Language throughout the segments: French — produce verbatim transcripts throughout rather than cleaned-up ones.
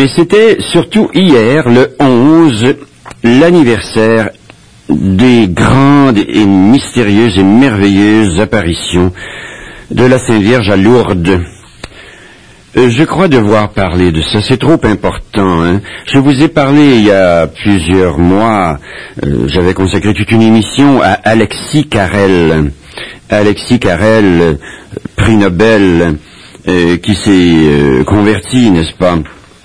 Mais c'était surtout hier, le onze, l'anniversaire des grandes et mystérieuses et merveilleuses apparitions de la Sainte Vierge à Lourdes. Euh, je crois devoir parler de ça, c'est trop important. Hein? Je vous ai parlé il y a plusieurs mois, euh, j'avais consacré toute une émission à Alexis Carrel. Alexis Carrel, euh, prix Nobel, euh, qui s'est euh, converti, n'est-ce pas,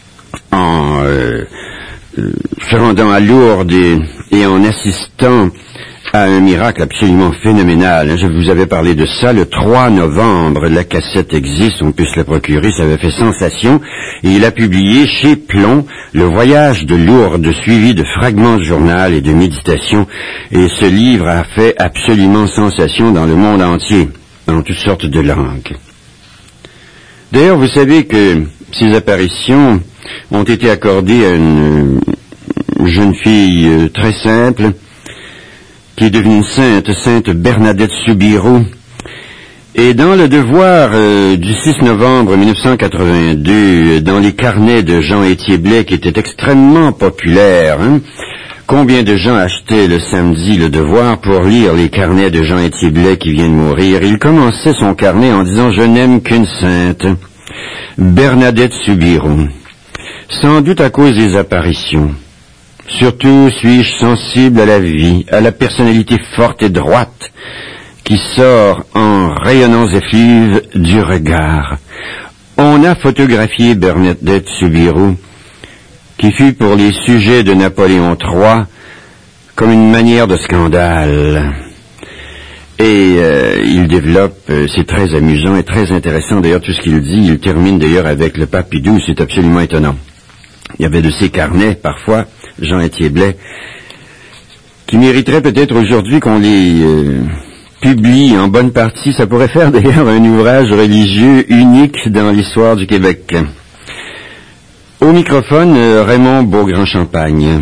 en euh, euh, se rendant à Lourdes et, et en assistant à un miracle absolument phénoménal. Je vous avais parlé de ça le trois novembre. La cassette existe, on peut se la procurer, ça avait fait sensation. Et il a publié chez Plomb le voyage de Lourdes, suivi de fragments de journal et de méditation. Et ce livre a fait absolument sensation dans le monde entier, dans toutes sortes de langues. D'ailleurs, vous savez que ces apparitions ont été accordées à une jeune fille très simple, qui est devenue sainte, sainte Bernadette Soubirous. Et dans le devoir euh, du six novembre mille neuf cent quatre-vingt-deux, dans les carnets de Jean-Étier Blais, qui étaient extrêmement populaires, hein, combien de gens achetaient le samedi le devoir pour lire les carnets de Jean-Étier Blais qui vient de mourir? Il commençait son carnet en disant « Je n'aime qu'une sainte, Bernadette Soubirous », sans doute à cause des apparitions. Surtout suis-je sensible à la vie, à la personnalité forte et droite qui sort en rayonnants effluves du regard. On a photographié Bernadette Soubirous, qui fut pour les sujets de Napoléon trois comme une manière de scandale. Et euh, il développe, euh, c'est très amusant et très intéressant d'ailleurs tout ce qu'il dit. Il termine d'ailleurs avec le pape Pie douze, c'est absolument étonnant. Il y avait de ces carnets, parfois, Jean-Étier Blais, qui mériterait peut-être aujourd'hui qu'on les euh, publie en bonne partie. Ça pourrait faire d'ailleurs un ouvrage religieux unique dans l'histoire du Québec. Au microphone, euh, Raymond Beaugrand-Champagne.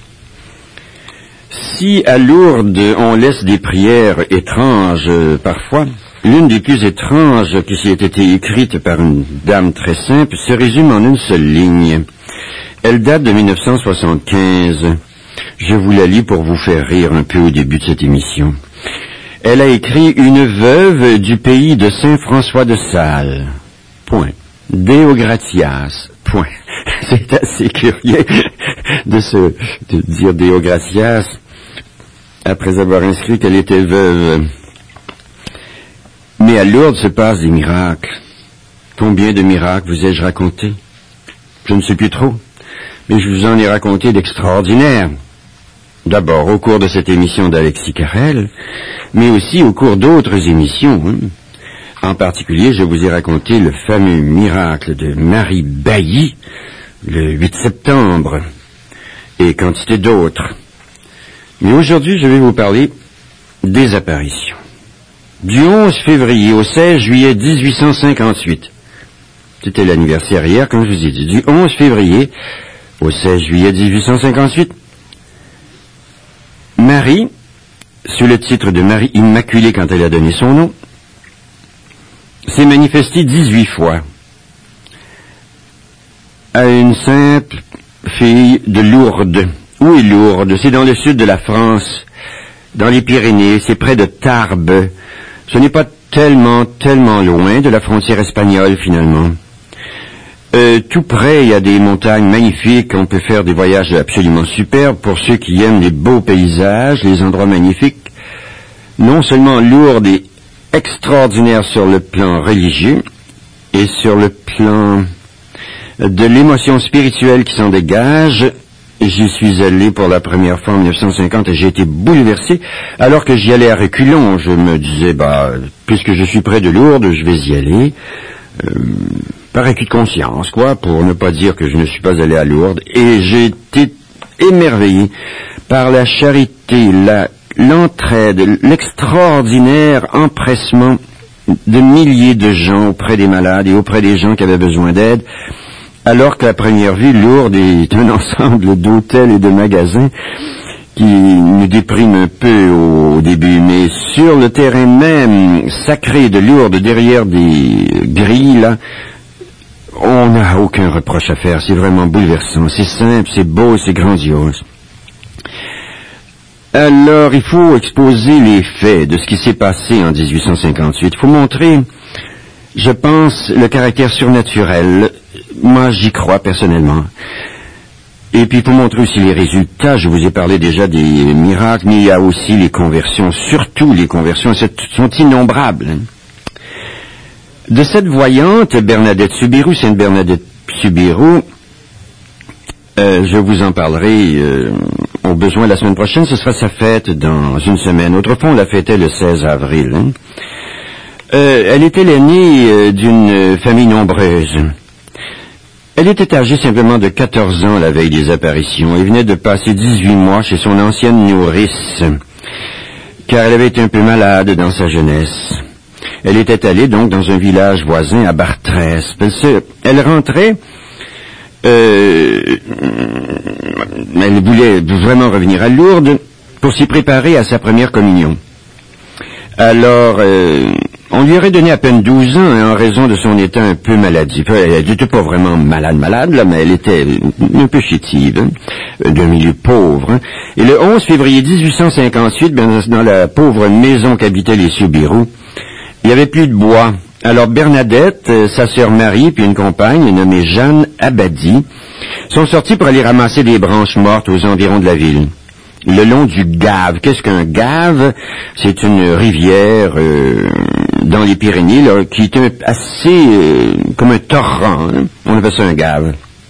Si à Lourdes on laisse des prières étranges euh, parfois, l'une des plus étranges qui s'y ait été écrite par une dame très simple se résume en une seule ligne. Elle date de mille neuf cent soixante-quinze. Je vous la lis pour vous faire rire un peu au début de cette émission. Elle a écrit « Une veuve du pays de Saint-François de Sales. Point. Deo gratias. Point. » C'est assez curieux de se de dire Deo gratias après avoir inscrit qu'elle était veuve. Mais à Lourdes se passent des miracles. Combien de miracles vous ai-je raconté? Je ne sais plus trop. Mais je vous en ai raconté d'extraordinaires. D'abord au cours de cette émission d'Alexis Carrel, mais aussi au cours d'autres émissions. Hein. En particulier, je vous ai raconté le fameux miracle de Marie Bailly, le huit septembre, et quantité d'autres. Mais aujourd'hui, je vais vous parler des apparitions. Du onze février au seize juillet dix-huit cent cinquante-huit. C'était l'anniversaire hier, comme je vous ai dit. Du onze février au seize juillet dix-huit cent cinquante-huit, Marie, sous le titre de Marie Immaculée quand elle a donné son nom, s'est manifestée dix-huit fois à une simple fille de Lourdes. Où est Lourdes? C'est dans le sud de la France, dans les Pyrénées, c'est près de Tarbes. Ce n'est pas tellement, tellement loin de la frontière espagnole finalement. Euh, tout près, il y a des montagnes magnifiques, on peut faire des voyages absolument superbes pour ceux qui aiment les beaux paysages, les endroits magnifiques. Non seulement Lourdes est extraordinaire sur le plan religieux et sur le plan de l'émotion spirituelle qui s'en dégage. J'y suis allé pour la première fois en mille neuf cent cinquante et j'ai été bouleversé. Alors que j'y allais à reculons, je me disais, bah, puisque je suis près de Lourdes, je vais y aller. Euh, par acquis de conscience, quoi, pour ne pas dire que je ne suis pas allé à Lourdes. Et j'ai été émerveillé par la charité, la, l'entraide, l'extraordinaire empressement de milliers de gens auprès des malades et auprès des gens qui avaient besoin d'aide. Alors qu'à première vue, Lourdes est un ensemble d'hôtels et de magasins qui nous déprime un peu au début, mais sur le terrain même sacré de Lourdes, derrière des grilles, là, on n'a aucun reproche à faire. C'est vraiment bouleversant. C'est simple, c'est beau, c'est grandiose. Alors, il faut exposer les faits de ce qui s'est passé en dix-huit cent cinquante-huit. Il faut montrer, je pense, le caractère surnaturel. Moi, j'y crois personnellement. Et puis, il faut montrer aussi les résultats. Je vous ai parlé déjà des miracles, mais il y a aussi les conversions. Surtout les conversions, elles sont innombrables. De cette voyante, Bernadette Soubirous, Sainte Bernadette Soubirous, euh, je vous en parlerai euh, au besoin la semaine prochaine. Ce sera sa fête dans une semaine. Autrefois, on la fêtait le seize avril. Hein. Euh, elle était l'aînée euh, d'une famille nombreuse. Elle était âgée simplement de quatorze ans la veille des apparitions et venait de passer dix-huit mois chez son ancienne nourrice, car elle avait été un peu malade dans sa jeunesse. Elle était allée donc dans un village voisin à Bartrès. Elle, se, elle rentrait, euh, elle voulait vraiment revenir à Lourdes pour s'y préparer à sa première communion. Alors, euh, on lui aurait donné à peine douze ans hein, en raison de son état un peu maladif. Elle n'était pas vraiment malade, malade, là, mais elle était un peu chétive, hein, d'un milieu pauvre. Hein. Et le onze février dix-huit cent cinquante-huit, ben, dans la pauvre maison qu'habitaient les Soubirous, il n'y avait plus de bois. Alors Bernadette, sa sœur Marie, puis une compagne nommée Jeanne Abadie, sont sortis pour aller ramasser des branches mortes aux environs de la ville, le long du Gave. Qu'est-ce qu'un Gave? C'est une rivière euh, dans les Pyrénées, là, qui est un, assez euh, comme un torrent. Hein? On appelle ça un Gave.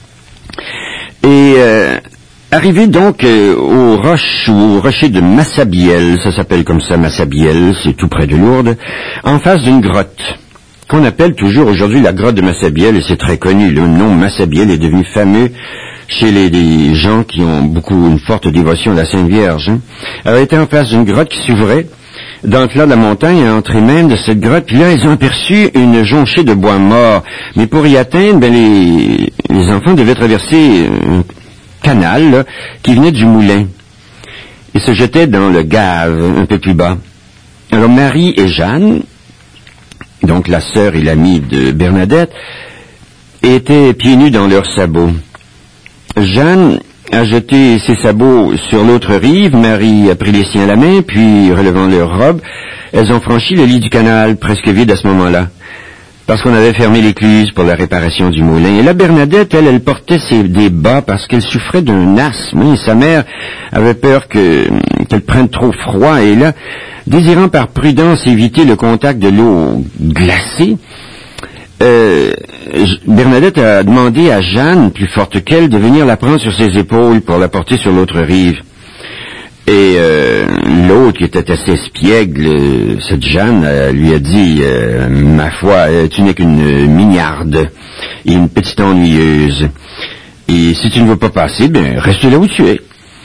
Et euh, arrivé donc euh, aux roches ou au rocher de Massabielle, ça s'appelle comme ça Massabielle, c'est tout près de Lourdes, en face d'une grotte, qu'on appelle toujours aujourd'hui la grotte de Massabielle, et c'est très connu. Le nom Massabielle est devenu fameux chez les, les gens qui ont beaucoup une forte dévotion à la Sainte Vierge. Hein. Elle était en face d'une grotte qui s'ouvrait dans le flanc de la montagne, à l'entrée même de cette grotte, puis là, ils ont aperçu une jonchée de bois mort. Mais pour y atteindre, ben, les, les enfants devaient traverser un canal là, qui venait du moulin et se jetait dans le Gave, un peu plus bas. Alors Marie et Jeanne, donc la sœur et l'amie de Bernadette, étaient pieds nus dans leurs sabots. Jeanne a jeté ses sabots sur l'autre rive, Marie a pris les siens à la main, puis, relevant leurs robes, elles ont franchi le lit du canal, presque vide à ce moment-là, parce qu'on avait fermé l'écluse pour la réparation du moulin. Et là, Bernadette, elle, elle portait ses, des bas parce qu'elle souffrait d'un asthme, et sa mère avait peur que, qu'elle prenne trop froid, et là, désirant par prudence éviter le contact de l'eau glacée, Euh, Bernadette a demandé à Jeanne, plus forte qu'elle, de venir la prendre sur ses épaules pour la porter sur l'autre rive. Et euh, l'autre, qui était assez espiègle, euh, cette Jeanne, euh, lui a dit euh, « Ma foi, euh, tu n'es qu'une mignarde et une petite ennuyeuse. Et si tu ne veux pas passer, bien, reste là où tu es. »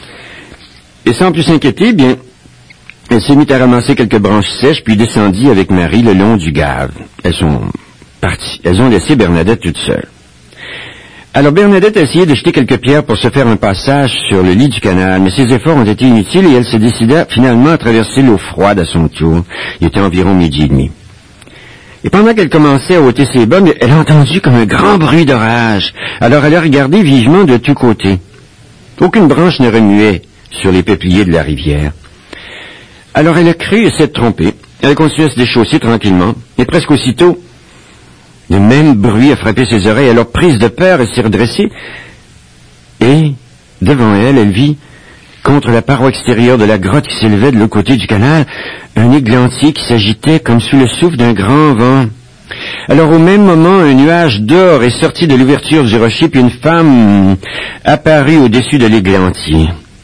Et sans plus s'inquiéter, bien, elle s'est mise à ramasser quelques branches sèches, puis descendit avec Marie le long du Gave. Elles sont parties. Elles ont laissé Bernadette toute seule. Alors Bernadette a essayé de jeter quelques pierres pour se faire un passage sur le lit du canal, mais ses efforts ont été inutiles et elle se décida finalement à traverser l'eau froide à son tour. Il était environ midi et demi. Et pendant qu'elle commençait à ôter ses bas, elle a entendu comme un grand bruit d'orage. Alors elle a regardé vivement de tous côtés. Aucune branche ne remuait sur les peupliers de la rivière. Alors elle a cru s'être trompée. Elle a continué à se déchausser tranquillement, et presque aussitôt, le même bruit a frappé ses oreilles. Alors, prise de peur, elle s'est redressée, et, devant elle, elle vit, contre la paroi extérieure de la grotte qui s'élevait de l'autre côté du canal, un églantier qui s'agitait comme sous le souffle d'un grand vent. Alors, au même moment, un nuage d'or est sorti de l'ouverture du rocher, puis une femme apparut au-dessus de l'églantier.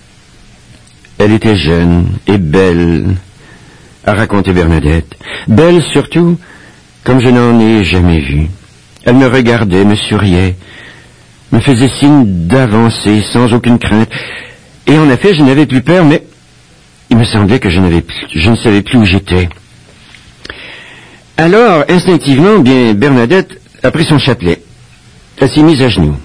Elle était jeune et belle, a raconté Bernadette. Belle surtout, comme je n'en ai jamais vu. Elle me regardait, me souriait, me faisait signe d'avancer sans aucune crainte. Et en effet, je n'avais plus peur, mais il me semblait que je n'avais plus, je ne savais plus où j'étais. Alors, instinctivement, bien, Bernadette a pris son chapelet. Elle s'est mise à genoux.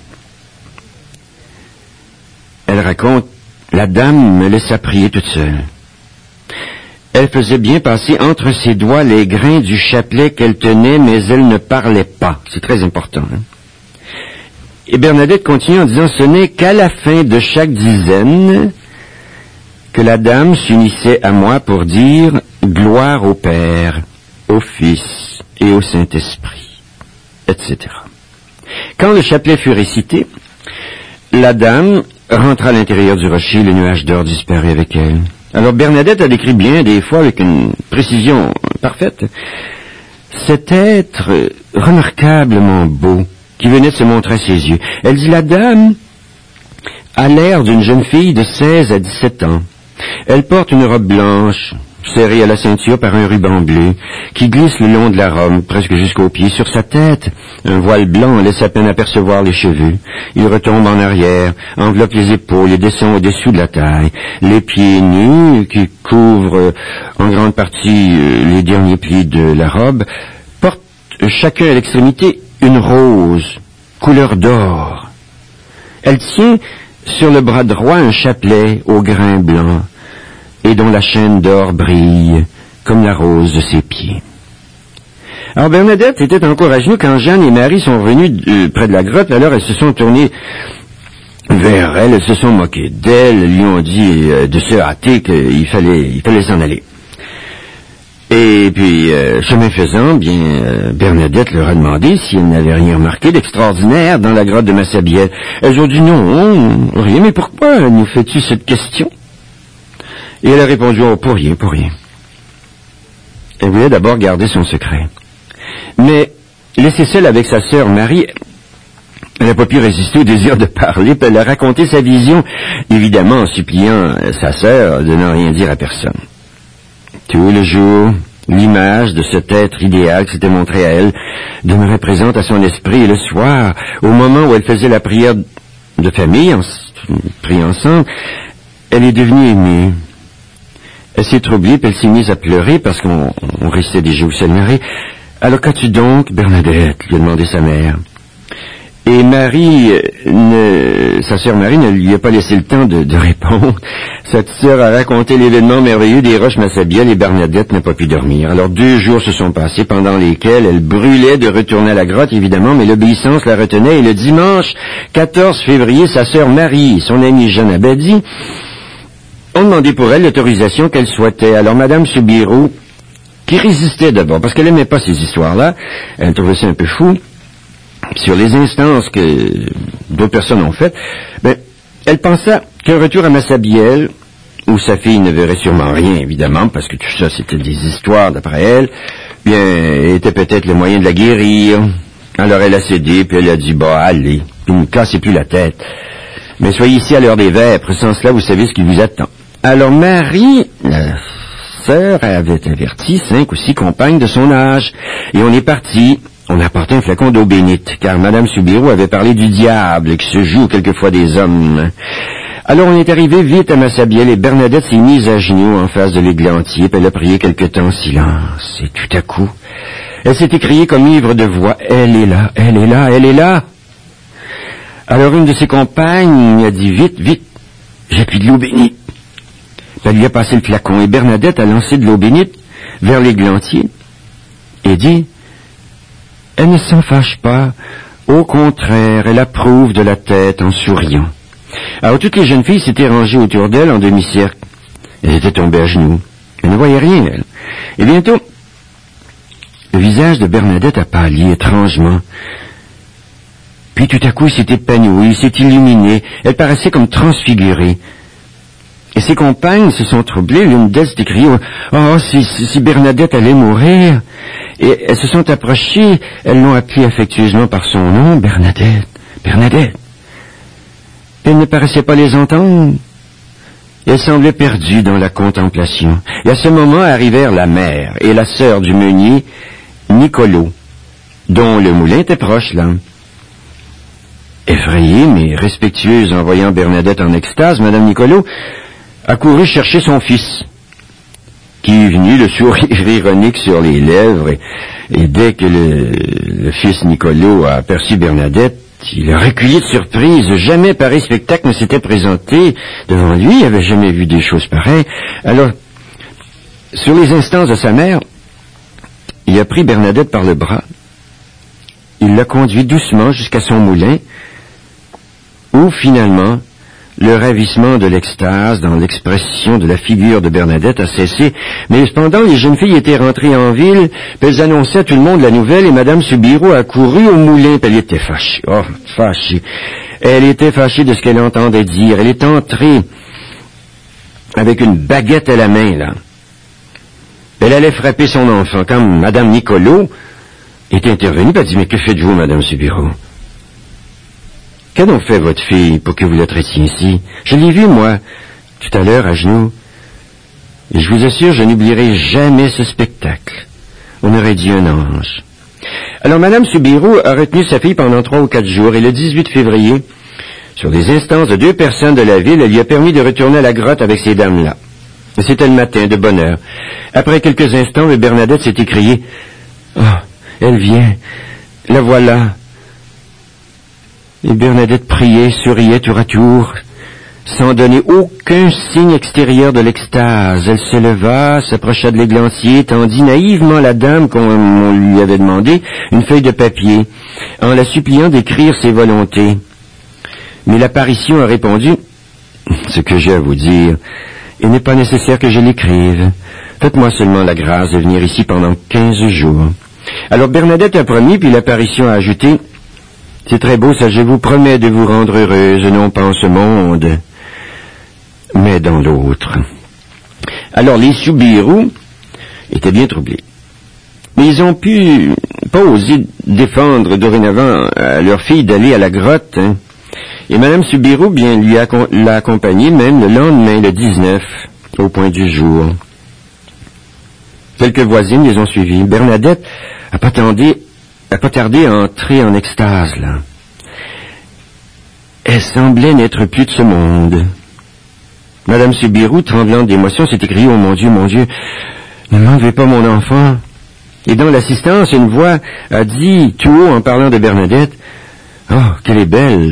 Elle raconte, la dame me laissa prier toute seule. Elle faisait bien passer entre ses doigts les grains du chapelet qu'elle tenait, mais elle ne parlait pas. C'est très important. Hein? Et Bernadette continue en disant, ce n'est qu'à la fin de chaque dizaine que la dame s'unissait à moi pour dire gloire au Père, au Fils et au Saint-Esprit, et cetera. Quand le chapelet fut récité, la dame rentra à l'intérieur du rocher, le nuage d'or disparut avec elle. Alors Bernadette a décrit bien des fois avec une précision parfaite cet être remarquablement beau qui venait de se montrer à ses yeux. Elle dit, la dame a l'air d'une jeune fille de seize à dix-sept ans. Elle porte une robe blanche, serrée à la ceinture par un ruban bleu, qui glisse le long de la robe, presque jusqu'aux pieds. Sur sa tête, un voile blanc laisse à peine apercevoir les cheveux. Il retombe en arrière, enveloppe les épaules et descend au-dessous de la taille. Les pieds nus, qui couvrent en grande partie les derniers plis de la robe, portent chacun à l'extrémité une rose, couleur d'or. Elle tient sur le bras droit un chapelet au grain blanc, et dont la chaîne d'or brille comme la rose de ses pieds. Alors Bernadette était encore à genoux quand Jeanne et Marie sont venus de, près de la grotte. Alors elles se sont tournées vers elle, elles se sont moquées d'elle, elles lui ont dit euh, de se hâter qu'il fallait, il fallait s'en aller. Et puis, euh, chemin faisant, bien, euh, Bernadette leur a demandé si elle n'avait rien remarqué d'extraordinaire dans la grotte de Massabielle. Elles ont dit non, rien, mais pourquoi nous fais-tu cette question? Et elle a répondu, oh, pour rien, pour rien. Elle voulait d'abord garder son secret. Mais, laissée seule avec sa sœur Marie, elle n'a pas pu résister au désir de parler, puis elle a raconté sa vision, évidemment en suppliant sa sœur de ne rien dire à personne. Tout le jour, l'image de cet être idéal qui s'était montré à elle demeurait présente à son esprit, et le soir, au moment où elle faisait la prière de famille, en priant ensemble, elle est devenue émue. Elle s'est troublée, puis elle s'est mise à pleurer parce qu'on on restait déjà au Saint-Marie. Alors qu'as-tu donc, Bernadette? Lui a demandé sa mère. Et Marie, ne, sa sœur Marie ne lui a pas laissé le temps de, de répondre. Cette sœur a raconté l'événement merveilleux des roches Massabielle et Bernadette n'a pas pu dormir. Alors deux jours se sont passés pendant lesquels elle brûlait de retourner à la grotte, évidemment, mais l'obéissance la retenait. Et le dimanche quatorze février, sa sœur Marie et son amie Jeanne Abadie ont demandé pour elle l'autorisation qu'elle souhaitait. Alors Madame Soubirous, qui résistait d'abord, parce qu'elle n'aimait pas ces histoires-là, elle trouvait ça un peu fou, sur les instances que d'autres personnes ont faites, ben, elle pensa qu'un retour à Massabielle, où sa fille ne verrait sûrement rien, évidemment, parce que tout ça c'était des histoires d'après elle, bien, était peut-être le moyen de la guérir. Alors elle a cédé, puis elle a dit, bah, allez, ne me cassez plus la tête. Mais soyez ici à l'heure des vêpres, sans cela vous savez ce qui vous attend. Alors Marie, la sœur, avait averti cinq ou six compagnes de son âge, et on est parti. On a apporté un flacon d'eau bénite, car Madame Soubirous avait parlé du diable, qui se joue quelquefois des hommes. Alors on est arrivé vite à Massabielle, et Bernadette s'est mise à genoux en face de l'églantier, puis elle a prié quelque temps en silence, et tout à coup, elle s'est écriée comme ivre de voix, « Elle est là, elle est là, elle est là !» Alors une de ses compagnes a dit, « Vite, vite, j'appuie de l'eau bénite. » Elle lui a passé le flacon, et Bernadette a lancé de l'eau bénite vers l'églantier, et dit, « Elle ne s'en fâche pas, au contraire, elle approuve de la tête en souriant. » Alors toutes les jeunes filles s'étaient rangées autour d'elle en demi-cercle. Elles étaient tombées à genoux. Elles ne voyaient rien, elles. Et bientôt, le visage de Bernadette a pâli étrangement. Puis tout à coup, il s'est épanoui, il s'est illuminé. Elle paraissait comme transfigurée. Et ses compagnes se sont troublées. L'une d'elles s'est écriée, « Oh, si, si Bernadette allait mourir !» Et elles se sont approchées. Elles l'ont appelée affectueusement par son nom, « Bernadette, Bernadette !» Elle ne paraissait pas les entendre. Elle semblait perdue dans la contemplation. Et à ce moment arrivèrent la mère et la sœur du meunier, Nicolo, dont le moulin était proche, là. Effrayée, mais respectueuse en voyant Bernadette en extase, Madame Nicolo a couru chercher son fils, qui est venu, le sourire ironique sur les lèvres, et, et dès que le, le fils Nicolo a aperçu Bernadette, il a reculé de surprise. Jamais pareil spectacle ne s'était présenté devant lui, il n'avait jamais vu des choses pareilles. Alors, sur les instances de sa mère, il a pris Bernadette par le bras, il l'a conduite doucement jusqu'à son moulin, où finalement le ravissement de l'extase dans l'expression de la figure de Bernadette a cessé, mais cependant les jeunes filles étaient rentrées en ville, puis elles annonçaient à tout le monde la nouvelle, et Madame Soubirous a couru au moulin, puis elle était fâchée, oh, fâchée. Elle était fâchée de ce qu'elle entendait dire. Elle est entrée avec une baguette à la main, là. Elle allait frapper son enfant, quand Madame Nicolo est intervenue, puis elle dit, mais que faites-vous, Madame Soubirous? Qu'a donc fait votre fille pour que vous la traitiez ainsi? Je l'ai vue, moi, tout à l'heure, à genoux. Et je vous assure, je n'oublierai jamais ce spectacle. On aurait dit un ange. Alors, Madame Soubirous a retenu sa fille pendant trois ou quatre jours, et le dix-huit février, sur des instances de deux personnes de la ville, elle lui a permis de retourner à la grotte avec ces dames-là. Et c'était le matin, de bonne heure. Après quelques instants, Bernadette s'est écriée, « Oh, elle vient, la voilà. » Et Bernadette priait, souriait tour à tour, sans donner aucun signe extérieur de l'extase. Elle se leva, s'approcha de l'églancier, tendit naïvement à la dame qu'on lui avait demandé une feuille de papier, en la suppliant d'écrire ses volontés. Mais l'apparition a répondu, « Ce que j'ai à vous dire, il n'est pas nécessaire que je l'écrive. Faites-moi seulement la grâce de venir ici pendant quinze jours. » Alors Bernadette a promis, puis l'apparition a ajouté, « C'est très beau, ça, je vous promets de vous rendre heureuse, non pas en ce monde, mais dans l'autre. » Alors les Soubirous étaient bien troublés. Mais ils ont pu pas oser défendre dorénavant à leur fille d'aller à la grotte, hein. Et Madame Soubirous, bien, lui a, l'a accompagnée même le lendemain, le dix-neuf, au point du jour. Quelques voisines les ont suivis. Bernadette a pas tardé, a pas tardé à entrer en extase, là. Elle semblait n'être plus de ce monde. Madame Soubirous, tremblante d'émotion, s'est écriée, « Oh mon Dieu, mon Dieu, ne m'enlevez pas mon enfant. » Et dans l'assistance, une voix a dit, tout haut en parlant de Bernadette, « Oh, qu'elle est belle. »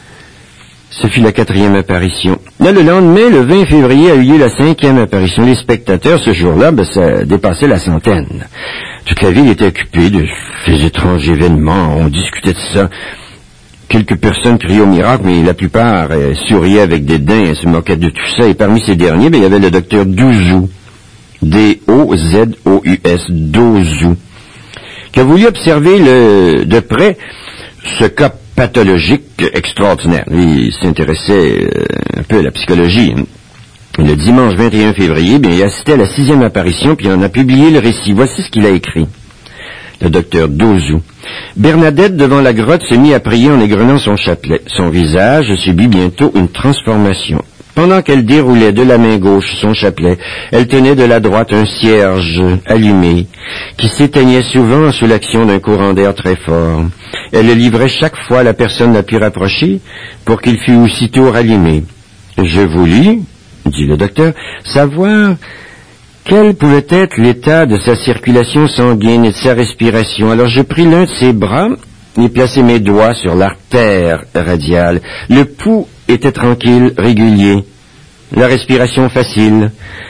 Ce fut la quatrième apparition. Là, le lendemain, le vingt février, a eu lieu la cinquième apparition. Les spectateurs, ce jour-là, ben, ça dépassait la centaine. Toute la ville était occupée de ces étranges événements. On discutait de ça. Quelques personnes criaient au miracle, mais la plupart euh, souriaient avec dédain et se moquaient de tout ça. Et parmi ces derniers, ben, il y avait le docteur Douzou, D O Z O U S, Douzou, qui a voulu observer le, de près ce cas pathologique extraordinaire. Lui, il s'intéressait euh, un peu à la psychologie. Hein. Le dimanche vingt et un février, bien, il assistait à la sixième apparition, puis il en a publié le récit. Voici ce qu'il a écrit. Le docteur Douzou. Bernadette, devant la grotte, se mit à prier en égrenant son chapelet. Son visage subit bientôt une transformation. Pendant qu'elle déroulait de la main gauche son chapelet, elle tenait de la droite un cierge allumé, qui s'éteignait souvent sous l'action d'un courant d'air très fort. Elle le livrait chaque fois à la personne la plus rapprochée, pour qu'il fût aussitôt rallumé. Je voulus, dit le docteur, savoir quel pouvait être l'état de sa circulation sanguine et de sa respiration. Alors je pris l'un de ses bras et plaçai mes doigts sur l'artère radiale. Le pouls était tranquille, régulier, la respiration facile.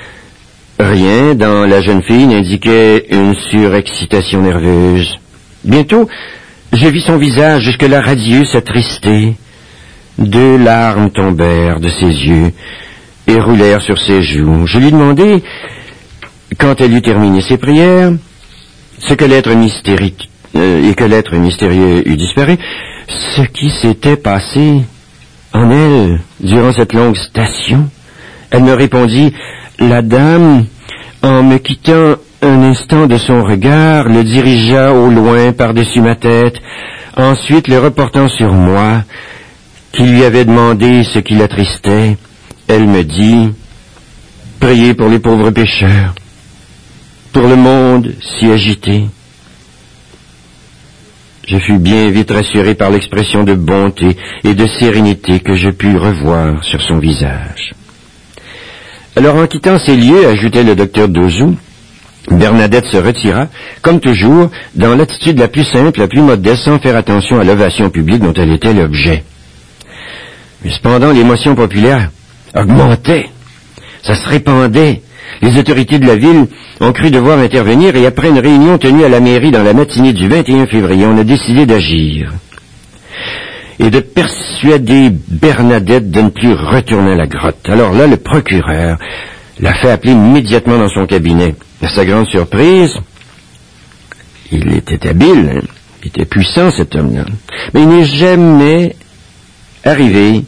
Rien dans la jeune fille n'indiquait une surexcitation nerveuse. Bientôt, je vis son visage jusque-là radieux s'attrister. Deux larmes tombèrent de ses yeux et roulèrent sur ses joues. Je lui demandai, quand elle eut terminé ses prières, ce que l'être mystérique, euh, et que l'être mystérieux eut disparu, ce qui s'était passé en elle durant cette longue station. Elle me répondit, la dame, en me quittant un instant de son regard, le dirigea au loin par-dessus ma tête, ensuite le reportant sur moi, qui lui avait demandé ce qui l'attristait. Elle me dit, priez pour les pauvres pécheurs, pour le monde si agité. Je fus bien vite rassuré par l'expression de bonté et de sérénité que je pus revoir sur son visage. Alors, en quittant ces lieux, ajoutait le docteur Douzou, Bernadette se retira, comme toujours, dans l'attitude la plus simple, la plus modeste, sans faire attention à l'ovation publique dont elle était l'objet. Mais cependant, l'émotion populaire augmentait, ça se répandait. Les autorités de la ville ont cru devoir intervenir et après une réunion tenue à la mairie dans la matinée du vingt et un février, on a décidé d'agir. et de persuader Bernadette de ne plus retourner à la grotte. Alors là, le procureur l'a fait appeler immédiatement dans son cabinet. À sa grande surprise, il était habile, hein? Il était puissant, cet homme-là. Mais il n'est jamais arrivé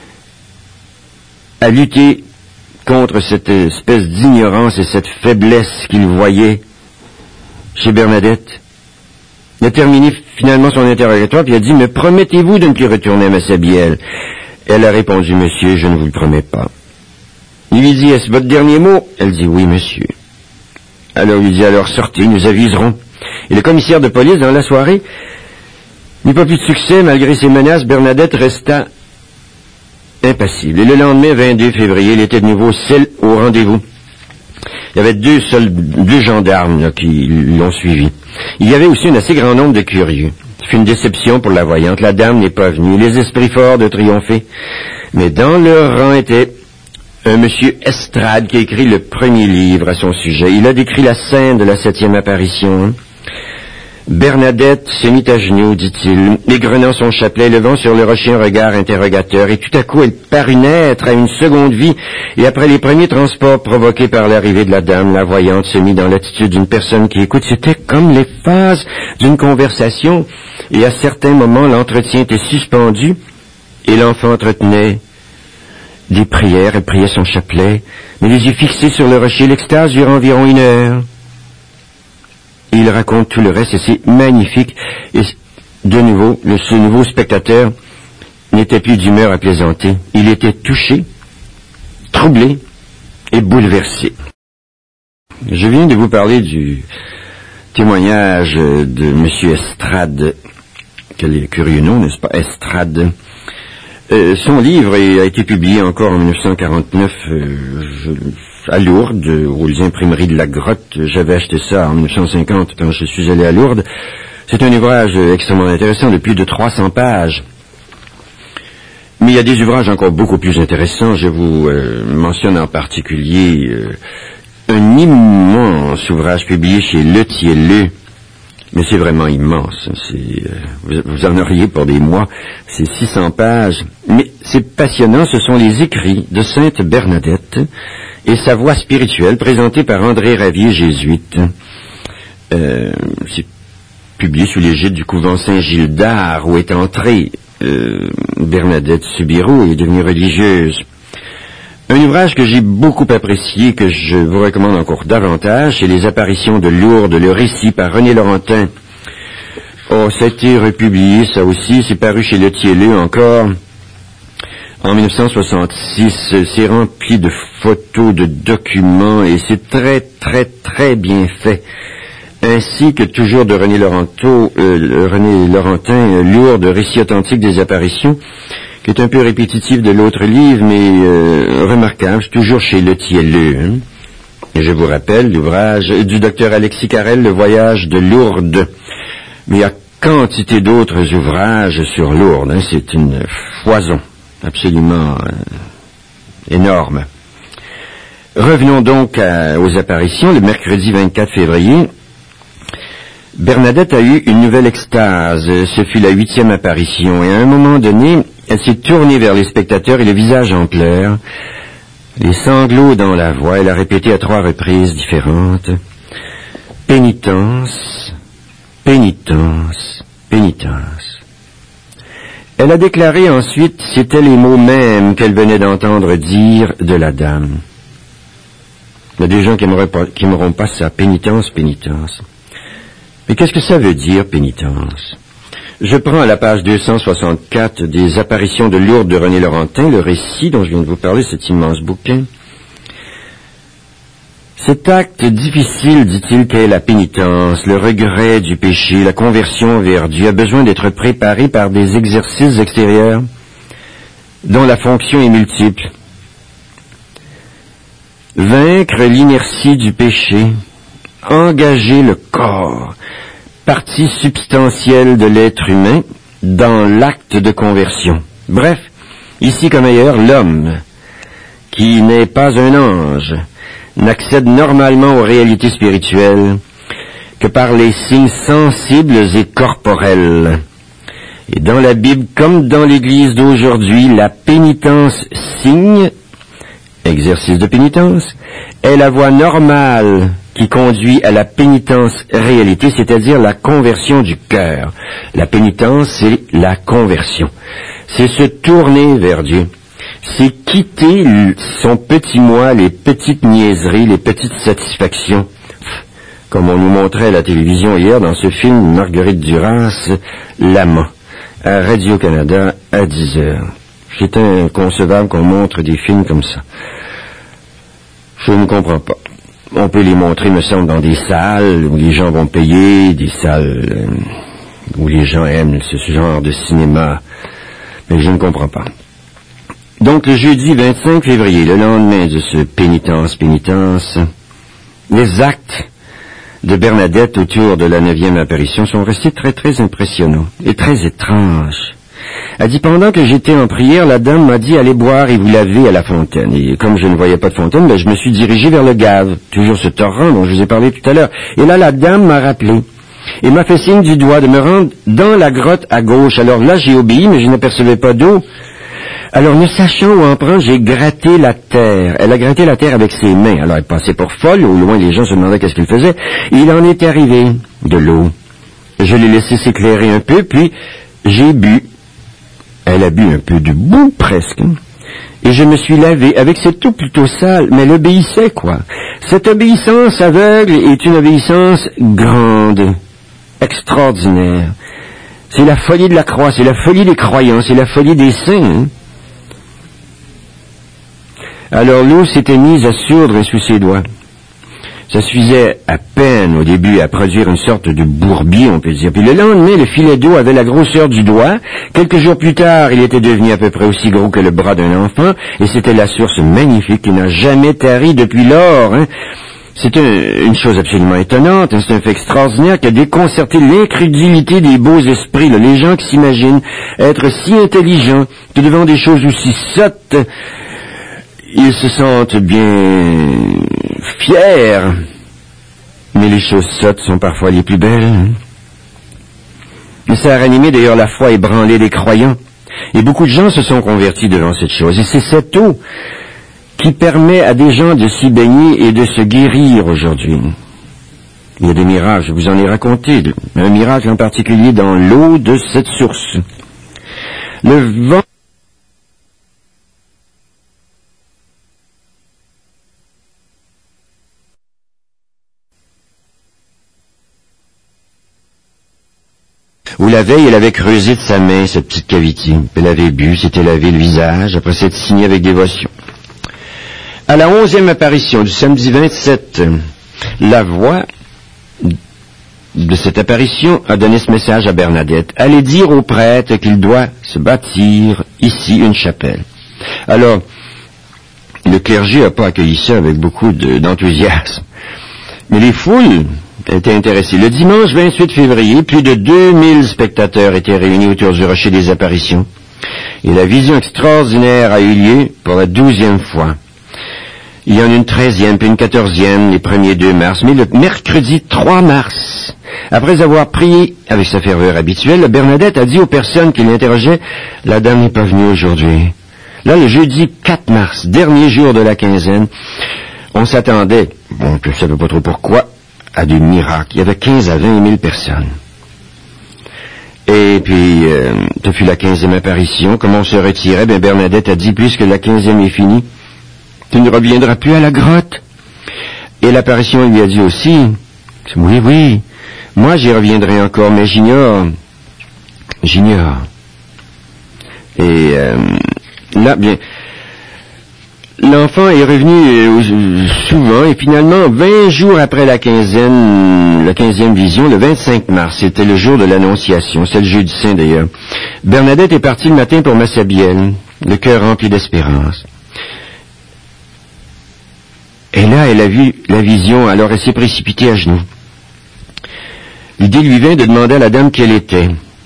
à lutter contre cette espèce d'ignorance et cette faiblesse qu'il voyait chez Bernadette. Il a terminé finalement son interrogatoire, puis il a dit « Me promettez-vous de ne plus retourner à Massabielle ?» Elle a répondu « Monsieur, je ne vous le promets pas. » Il lui dit « Est-ce votre dernier mot ?» Elle dit « Oui, monsieur. » Alors il lui dit « Alors sortez, nous aviserons. » Et le commissaire de police, dans la soirée, n'eut pas plus de succès. Malgré ses menaces, Bernadette resta impassible. Et le lendemain, vingt-deux février, il était de nouveau seul au rendez-vous. Il y avait deux, seuls, deux gendarmes là, qui l'ont suivi. Il y avait aussi un assez grand nombre de curieux. Ce fut une déception pour la voyante. La dame n'est pas venue. Les esprits forts de triompher. Mais dans leur rang était un monsieur Estrade qui a écrit le premier livre à son sujet. Il a décrit la scène de la septième apparition. Bernadette se mit à genoux, dit-il, égrenant son chapelet, levant sur le rocher un regard interrogateur, et tout à coup elle parut naître à une seconde vie, et après les premiers transports provoqués par l'arrivée de la dame, la voyante se mit dans l'attitude d'une personne qui écoute. C'était comme les phases d'une conversation, et à certains moments l'entretien était suspendu, et l'enfant entretenait des prières, elle priait son chapelet, mais les yeux fixés sur le rocher. L'extase dure environ une heure. Et il raconte tout le reste, et c'est magnifique. Et de nouveau, le, ce nouveau spectateur n'était plus d'humeur à plaisanter. Il était touché, troublé et bouleversé. Je viens de vous parler du témoignage de M. Estrade. Quel curieux nom, n'est-ce pas, Estrade. Euh, son livre a été publié encore en dix-neuf cent quarante-neuf euh, je, à Lourdes, aux imprimeries de la Grotte. J'avais acheté ça en dix-neuf cent cinquante quand je suis allé à Lourdes. C'est un ouvrage extrêmement intéressant de plus de trois cents pages. Mais il y a des ouvrages encore beaucoup plus intéressants. Je vous euh, mentionne en particulier euh, un immense ouvrage publié chez Le Thielleux. Mais c'est vraiment immense. C'est, euh, vous, vous en auriez pour des mois. C'est six cents pages. Mais c'est passionnant. Ce sont les écrits de Sainte Bernadette et sa voix spirituelle présentée par André Ravier, jésuite. Euh, c'est publié sous l'égide du couvent Saint-Gildard, où est entrée euh, Bernadette Soubirous et est devenue religieuse. Un ouvrage que j'ai beaucoup apprécié, que je vous recommande encore davantage, c'est Les apparitions de Lourdes, le récit par René Laurentin. Oh, ça a été republié, ça aussi, c'est paru chez Le Thielleux encore. En dix-neuf cent soixante-six, c'est rempli de photos, de documents, et c'est très, très, très bien fait. Ainsi que toujours de René Laurentin, euh, René Laurentin, euh, Lourdes, récit authentique des apparitions, qui est un peu répétitif de l'autre livre, mais euh, remarquable, toujours chez Le Thielleux. Hein. Et je vous rappelle l'ouvrage du docteur Alexis Carrel, Le voyage de Lourdes. Mais il y a quantité d'autres ouvrages sur Lourdes. Hein. C'est une foison absolument euh, énorme. Revenons donc à, aux apparitions. Le mercredi vingt-quatre février, Bernadette a eu une nouvelle extase. Ce fut la huitième apparition. Et à un moment donné, elle s'est tournée vers les spectateurs et le visage en pleurs, les sanglots dans la voix. Elle a répété à trois reprises différentes « Pénitence, pénitence, pénitence ». Elle a déclaré ensuite, c'étaient les mots mêmes qu'elle venait d'entendre dire de la dame. Il y a des gens qui n'aimeront pas ça, pénitence, pénitence. Mais qu'est-ce que ça veut dire, pénitence? Je prends à la page deux cent soixante-quatre des apparitions de Lourdes de René Laurentin, le récit dont je viens de vous parler, cet immense bouquin. Cet acte difficile, dit-il, qu'est la pénitence, le regret du péché, la conversion vers Dieu, a besoin d'être préparé par des exercices extérieurs dont la fonction est multiple. Vaincre l'inertie du péché, engager le corps, partie substantielle de l'être humain, dans l'acte de conversion. Bref, ici comme ailleurs, l'homme, qui n'est pas un ange, n'accède normalement aux réalités spirituelles que par les signes sensibles et corporels. Et dans la Bible, comme dans l'Église d'aujourd'hui, la pénitence signe, exercice de pénitence, est la voie normale qui conduit à la pénitence réalité, c'est-à-dire la conversion du cœur. La pénitence, c'est la conversion. C'est se tourner vers Dieu. C'est quitter son petit moi, les petites niaiseries, les petites satisfactions. Comme on nous montrait à la télévision hier dans ce film Marguerite Duras, L'amant, à Radio-Canada à dix heures. C'est inconcevable qu'on montre des films comme ça. Je ne comprends pas. On peut les montrer, me semble, dans des salles où les gens vont payer, des salles euh, où les gens aiment ce genre de cinéma. Mais je ne comprends pas. Donc, le jeudi vingt-cinq février, le lendemain de ce pénitence, pénitence, les actes de Bernadette autour de la neuvième apparition sont restés très, très impressionnants et très étranges. Elle dit, pendant que j'étais en prière, la dame m'a dit, allez boire et vous laver à la fontaine. Et comme je ne voyais pas de fontaine, ben, je me suis dirigé vers le Gave, toujours ce torrent dont je vous ai parlé tout à l'heure. Et là, la dame m'a rappelé et m'a fait signe du doigt de me rendre dans la grotte à gauche. Alors là, j'ai obéi, mais je n'apercevais pas d'eau. Alors, ne sachant où en prendre, j'ai gratté la terre. Elle a gratté la terre avec ses mains. Alors, elle passait pour folle. Au loin, les gens se demandaient qu'est-ce qu'elle faisait. Il en est arrivé de l'eau. Je l'ai laissé s'éclairer un peu, puis j'ai bu. Elle a bu un peu de boue, presque. Et je me suis lavé avec cette eau plutôt sale, mais elle obéissait, quoi. Cette obéissance aveugle est une obéissance grande, extraordinaire. C'est la folie de la croix, c'est la folie des croyants, c'est la folie des saints. Hein? Alors l'eau s'était mise à sourdre sous ses doigts. Ça suffisait à peine au début à produire une sorte de bourbier, on peut dire. Puis le lendemain, le filet d'eau avait la grosseur du doigt. Quelques jours plus tard, il était devenu à peu près aussi gros que le bras d'un enfant, et c'était la source magnifique qui n'a jamais tari depuis lors. Hein. C'est un, une chose absolument étonnante, hein, c'est un fait extraordinaire qui a déconcerté l'incrédulité des beaux esprits, là, les gens qui s'imaginent être si intelligents que devant des choses aussi sottes, ils se sentent bien fiers, mais les choses sottes sont parfois les plus belles. Hein. Mais ça a ranimé d'ailleurs la foi ébranlée des croyants, et beaucoup de gens se sont convertis devant cette chose, et c'est cette eau qui permet à des gens de s'y baigner et de se guérir aujourd'hui. Il y a des miracles, je vous en ai raconté, un miracle en particulier dans l'eau de cette source. Le vent où la veille, elle avait creusé de sa main cette petite cavité. Elle avait bu, s'était lavé le visage, après s'être signée avec dévotion. À la onzième apparition du samedi vingt-sept, la voix de cette apparition a donné ce message à Bernadette. Allez dire au prêtre qu'il doit se bâtir ici une chapelle. Alors, le clergé n'a pas accueilli ça avec beaucoup de, d'enthousiasme. Mais les foules étaient intéressées. Le dimanche vingt-huit février, plus de deux mille spectateurs étaient réunis autour du rocher des apparitions. Et la vision extraordinaire a eu lieu pour la douzième fois. Il y en a une treizième, puis une quatorzième, les premiers deux mars. Mais le mercredi trois mars, après avoir prié avec sa ferveur habituelle, Bernadette a dit aux personnes qui l'interrogeaient, « La dame n'est pas venue aujourd'hui. » Là, le jeudi quatre mars, dernier jour de la quinzaine, on s'attendait, bon, je ne savais pas trop pourquoi, à des miracles. Il y avait quinze à vingt mille personnes. Et puis, euh, ça fut la quinzième apparition. Comme on se retirait, bien Bernadette a dit, puisque la quinzième est finie, tu ne reviendras plus à la grotte. Et l'apparition lui a dit aussi, oui, oui, moi j'y reviendrai encore, mais j'ignore, j'ignore. Et euh, là, bien, l'enfant est revenu euh, souvent, et finalement, vingt jours après la quinzaine, la quinzième vision, le vingt-cinq mars, c'était le jour de l'Annonciation, c'est le jeudi saint d'ailleurs, Bernadette est partie le matin pour Massabielle, le cœur rempli d'espérance. Et là, elle a vu la vision, alors elle s'est précipitée à genoux. L'idée lui vint de demander à la dame qui elle était.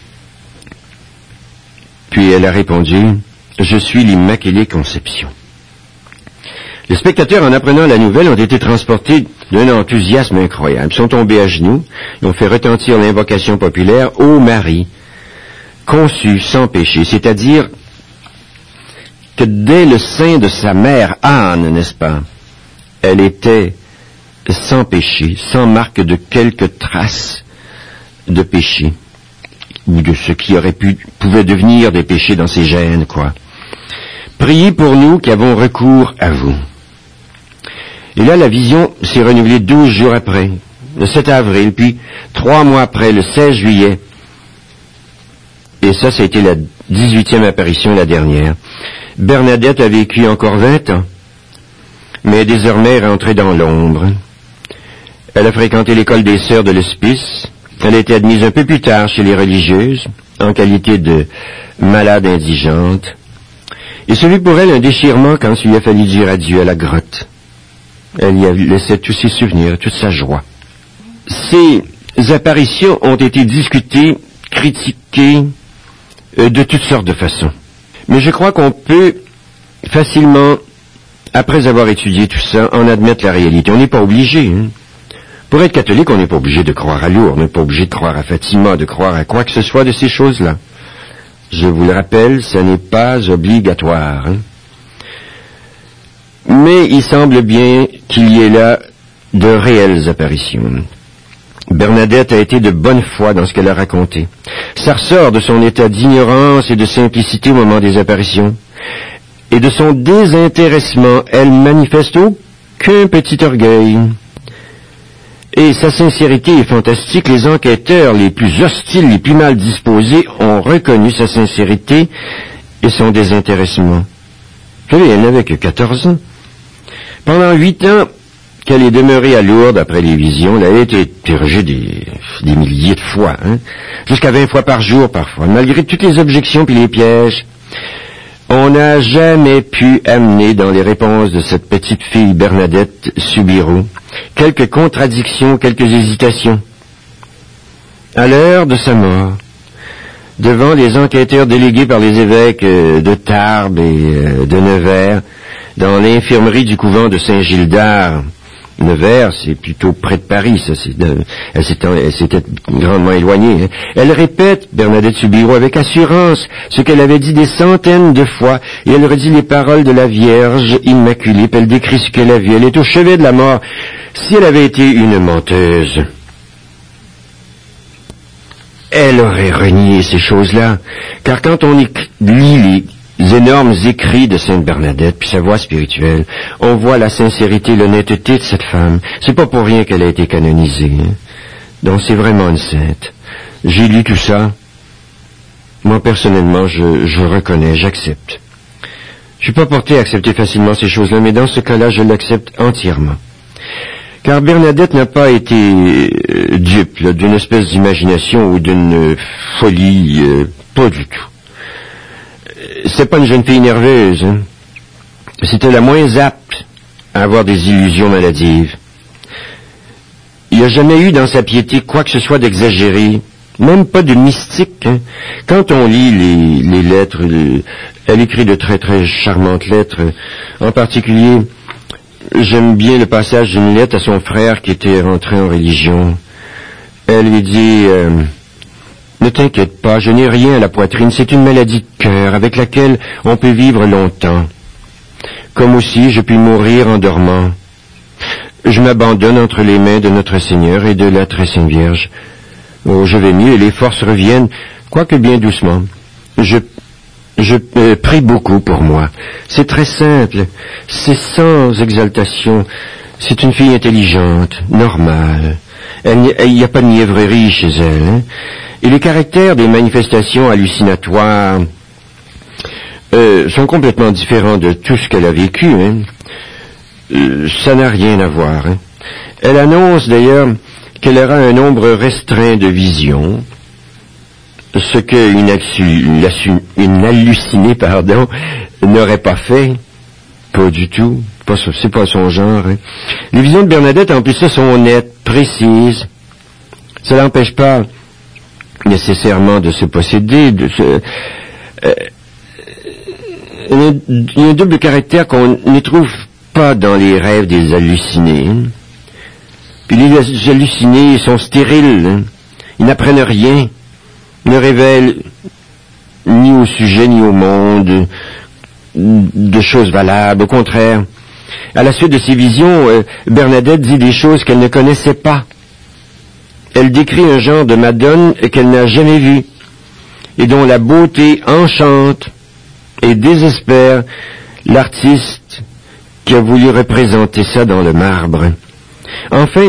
Puis elle a répondu, « Je suis l'Immaculée Conception. » Les spectateurs, en apprenant la nouvelle, ont été transportés d'un enthousiasme incroyable. Ils sont tombés à genoux, ils ont fait retentir l'invocation populaire « Ô Marie ». conçue sans péché, c'est-à-dire que dès le sein de sa mère, Anne, n'est-ce pas, elle était sans péché, sans marque de quelque trace de péché, ou de ce qui aurait pu, pouvait devenir des péchés dans ses gènes, quoi. Priez pour nous qui avons recours à vous. Et là, la vision s'est renouvelée douze jours après, le sept avril, puis trois mois après, le seize juillet. Et ça, ça a été la dix-huitième apparition, la dernière. Bernadette a vécu encore vingt ans, mais désormais est rentrée dans l'ombre. Elle a fréquenté l'école des sœurs de l'hospice. Elle a été admise un peu plus tard chez les religieuses, en qualité de malade indigente. Et ce fut pour elle un déchirement quand il lui a fallu dire adieu à la grotte. Elle y a laissé tous ses souvenirs, toute sa joie. Ces apparitions ont été discutées, critiquées, euh, de toutes sortes de façons. Mais je crois qu'on peut facilement, après avoir étudié tout ça, en admettre la réalité. On n'est pas obligé. Hein. Pour être catholique, on n'est pas obligé de croire à Lourdes, on n'est pas obligé de croire à Fatima, de croire à quoi que ce soit de ces choses-là. Je vous le rappelle, ça n'est pas obligatoire. Hein. Mais il semble bien qu'il y ait là de réelles apparitions. Bernadette a été de bonne foi dans ce qu'elle a raconté. Ça ressort de son état d'ignorance et de simplicité au moment des apparitions. Et de son désintéressement, elle manifeste aucun petit orgueil. Et sa sincérité est fantastique. Les enquêteurs les plus hostiles, les plus mal disposés ont reconnu sa sincérité et son désintéressement. Vous savez, elle n'avait que quatorze ans. Pendant huit ans qu'elle est demeurée à Lourdes après les visions, elle a été interrogée des, des milliers de fois, hein, jusqu'à vingt fois par jour parfois. Malgré toutes les objections puis les pièges, on n'a jamais pu amener dans les réponses de cette petite fille Bernadette Soubirous quelques contradictions, quelques hésitations. À l'heure de sa mort, devant les enquêteurs délégués par les évêques de Tarbes et de Nevers, dans l'infirmerie du couvent de Saint-Gildard, Nevers, c'est plutôt près de Paris, ça, c'est de, elle, s'était, elle s'était grandement éloignée. Hein. Elle répète, Bernadette Soubirous, avec assurance, ce qu'elle avait dit des centaines de fois, et elle redit les paroles de la Vierge Immaculée, puis elle décrit ce qu'elle a vu. Elle est au chevet de la mort. Si elle avait été une menteuse, elle aurait renié ces choses-là, car quand on lit les les énormes écrits de Sainte Bernadette, puis sa voix spirituelle, on voit la sincérité, l'honnêteté de cette femme. C'est pas pour rien qu'elle a été canonisée. Hein? Donc c'est vraiment une sainte. J'ai lu tout ça. Moi, personnellement, je, je reconnais, j'accepte. Je suis pas porté à accepter facilement ces choses-là, mais dans ce cas-là, je l'accepte entièrement. Car Bernadette n'a pas été euh, dupe là, d'une espèce d'imagination ou d'une euh, folie, euh, pas du tout. C'est pas une jeune fille nerveuse. Hein. C'était la moins apte à avoir des illusions maladives. Il n'y a jamais eu dans sa piété quoi que ce soit d'exagéré, même pas de mystique. Hein. Quand on lit les, les lettres, les, elle écrit de très très charmantes lettres. En particulier, j'aime bien le passage d'une lettre à son frère qui était rentré en religion. Elle lui dit... Euh, Ne t'inquiète pas, je n'ai rien à la poitrine, c'est une maladie de cœur avec laquelle on peut vivre longtemps. Comme aussi je puis mourir en dormant. Je m'abandonne entre les mains de notre Seigneur et de la très Sainte Vierge. Oh, je vais mieux et les forces reviennent, quoique bien doucement. Je, je euh, prie beaucoup pour moi. C'est très simple, c'est sans exaltation. C'est une fille intelligente, normale. Il n'y a pas de mièvrerie chez elle, hein. Et les caractères des manifestations hallucinatoires euh, sont complètement différents de tout ce qu'elle a vécu. Hein. Euh, ça n'a rien à voir. Hein. Elle annonce d'ailleurs qu'elle aura un nombre restreint de visions, ce qu'une une, une hallucinée pardon, n'aurait pas fait. Pas du tout. Pas, c'est pas son genre. Hein. Les visions de Bernadette, en plus, ça, sont honnêtes, précises. Ça n'empêche pas nécessairement de se posséder, de se... Euh, il y a un double caractère qu'on ne trouve pas dans les rêves des hallucinés. Hein. Puis les hallucinés sont stériles, hein. Ils n'apprennent rien, ne révèlent ni au sujet, ni au monde, de choses valables. Au contraire, à la suite de ces visions, euh, Bernadette dit des choses qu'elle ne connaissait pas. Elle décrit un genre de Madone qu'elle n'a jamais vu, et dont la beauté enchante et désespère l'artiste qui a voulu représenter ça dans le marbre. Enfin,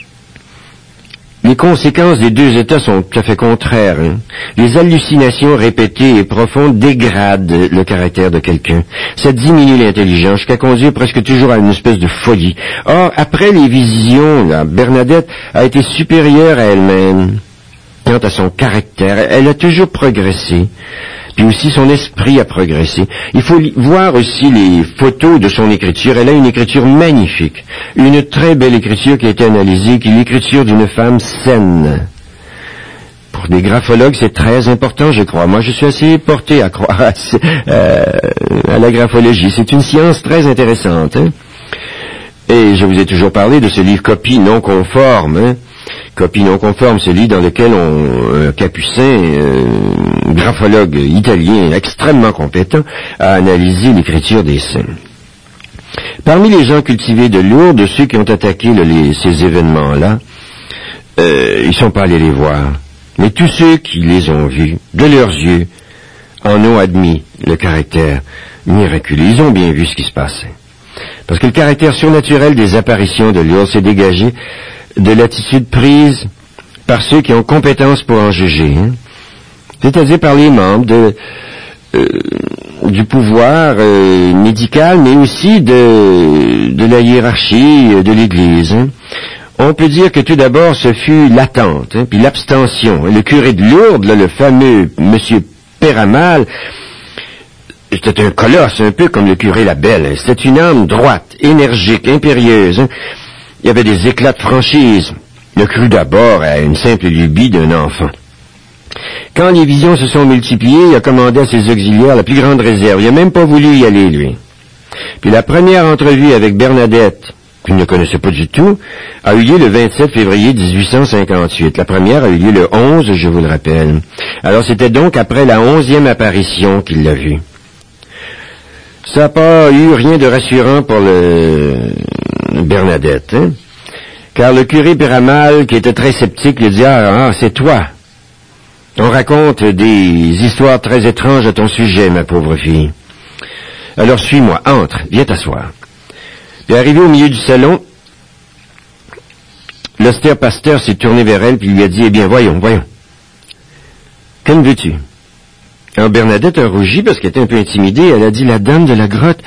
les conséquences des deux états sont tout à fait contraires. Hein. Les hallucinations répétées et profondes dégradent le caractère de quelqu'un. Ça diminue l'intelligence jusqu'à conduire presque toujours à une espèce de folie. Or, après les visions, là, Bernadette a été supérieure à elle-même. Quant à son caractère, elle a toujours progressé. Puis aussi son esprit a progressé. Il faut voir aussi les photos de son écriture. Elle a une écriture magnifique. Une très belle écriture qui a été analysée, qui est l'écriture d'une femme saine. Pour des graphologues, c'est très important, je crois. Moi, je suis assez porté à croire à, euh, à la graphologie. C'est une science très intéressante. Hein? Et je vous ai toujours parlé de ce livre Copie non conforme. Hein? Copie non conforme, celui dans lequel on, un capucin, euh, graphologue italien extrêmement compétent, a analysé l'écriture des saints. Parmi les gens cultivés de Lourdes, ceux qui ont attaqué le, les, ces événements-là, euh, ils ne sont pas allés les voir. Mais tous ceux qui les ont vus, de leurs yeux, en ont admis le caractère miraculeux. Ils ont bien vu ce qui se passait. Parce que le caractère surnaturel des apparitions de Lourdes s'est dégagé de l'attitude prise par ceux qui ont compétence pour en juger, hein? C'est-à-dire par les membres de, euh, du pouvoir euh, médical, mais aussi de, de la hiérarchie de l'Église. Hein? On peut dire que tout d'abord, ce fut l'attente, hein, puis l'abstention. Le curé de Lourdes, là, le fameux monsieur Péramal, c'était un colosse, un peu comme le curé Labelle. Hein? C'était une âme droite, énergique, impérieuse. Hein? Il y avait des éclats de franchise. Le crut d'abord à une simple lubie d'un enfant. Quand les visions se sont multipliées, il a commandé à ses auxiliaires la plus grande réserve. Il n'a même pas voulu y aller, lui. Puis la première entrevue avec Bernadette, qu'il ne connaissait pas du tout, a eu lieu le vingt-sept février dix-huit cent cinquante-huit. La première a eu lieu le onze, je vous le rappelle. Alors c'était donc après la onzième apparition qu'il l'a vue. Ça n'a pas eu rien de rassurant pour le Bernadette, hein? Car le curé Péramal, qui était très sceptique, lui dit « Ah, ah c'est toi. On raconte des histoires très étranges à ton sujet, ma pauvre fille. Alors suis-moi, entre, viens t'asseoir. » Puis arrivé au milieu du salon, l'austère pasteur s'est tourné vers elle, puis lui a dit « Eh bien, voyons, voyons. Que me veux-tu? » Alors Bernadette a rougi parce qu'elle était un peu intimidée. Elle a dit « La dame de la grotte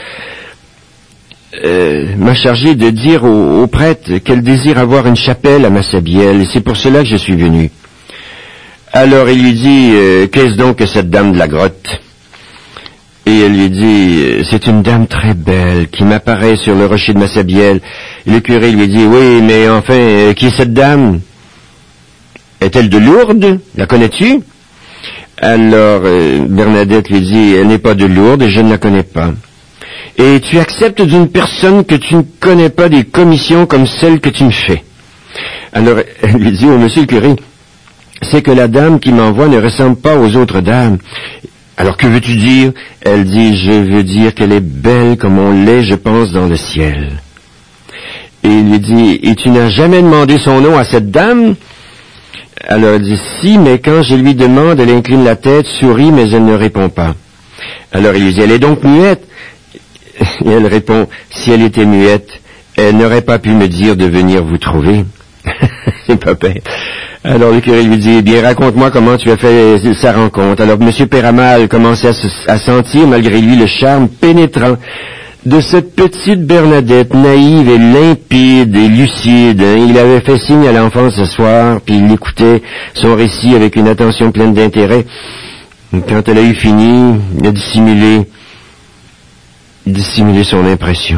euh, m'a chargé de dire au, au prêtre qu'elle désire avoir une chapelle à Massabielle, et c'est pour cela que je suis venu. » Alors il lui dit euh, « Qu'est-ce donc que cette dame de la grotte? » Et elle lui dit « C'est une dame très belle qui m'apparaît sur le rocher de Massabielle. » Le curé lui dit « Oui, mais enfin, euh, qui est cette dame? Est-elle de Lourdes? La connais-tu? » Alors euh, Bernadette lui dit « Elle n'est pas de Lourdes et je ne la connais pas. » Et tu acceptes d'une personne que tu ne connais pas des commissions comme celle que tu me fais. Alors elle lui dit « Oh, monsieur le curé, c'est que la dame qui m'envoie ne ressemble pas aux autres dames. » Alors que veux-tu dire? Elle dit « Je veux dire qu'elle est belle comme on l'est, je pense, dans le ciel. » Et il lui dit « Et tu n'as jamais demandé son nom à cette dame? » Alors elle dit « Si, mais quand je lui demande, elle incline la tête, sourit, mais elle ne répond pas. » Alors il lui dit « Elle est donc muette? » Et elle répond « Si elle était muette, elle n'aurait pas pu me dire de venir vous trouver. » C'est pas bête. Alors le curé lui dit « Eh bien, raconte-moi comment tu as fait sa rencontre. » Alors M. Péramal commençait à, se, à sentir, malgré lui, le charme pénétrant de cette petite Bernadette, naïve et limpide et lucide. Hein. Il avait fait signe à l'enfant ce soir, puis il écoutait son récit avec une attention pleine d'intérêt. Quand elle a eu fini, il a dissimulé, dissimulé son impression.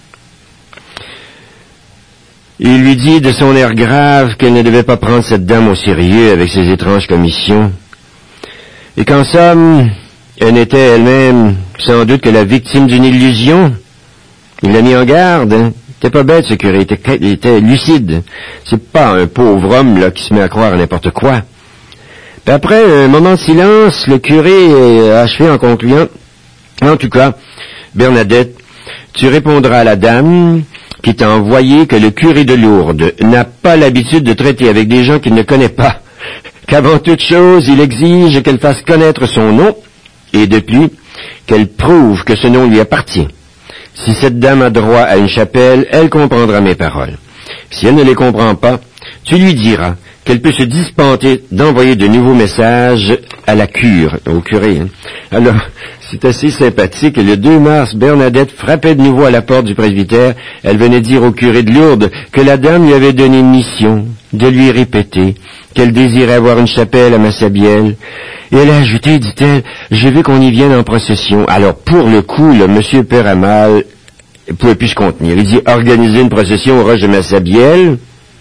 Il lui dit de son air grave qu'elle ne devait pas prendre cette dame au sérieux avec ses étranges commissions, et qu'en somme, elle n'était elle-même sans doute que la victime d'une illusion. Il l'a mis en garde. Hein. Il était pas bête, ce curé, il était, il était lucide. C'est pas un pauvre homme là qui se met à croire à n'importe quoi. Puis après un moment de silence, le curé a achevé en concluant, en tout cas, Bernadette, tu répondras à la dame qui t'a envoyé que le curé de Lourdes n'a pas l'habitude de traiter avec des gens qu'il ne connaît pas, qu'avant toute chose, il exige qu'elle fasse connaître son nom, et de plus, qu'elle prouve que ce nom lui appartient. Si cette dame a droit à une chapelle, elle comprendra mes paroles. Si elle ne les comprend pas, tu lui diras qu'elle peut se dispenser d'envoyer de nouveaux messages à la cure, au curé. Hein. Alors, c'est assez sympathique. Le deux mars, Bernadette frappait de nouveau à la porte du presbytère. Elle venait dire au curé de Lourdes que la dame lui avait donné une mission de lui répéter qu'elle désirait avoir une chapelle à Massabielle. Et elle a ajouté, dit-elle, je veux qu'on y vienne en procession. Alors, pour le coup, le monsieur Peramal ne pouvait plus se contenir. Il dit, organiser une procession au roche de Massabielle?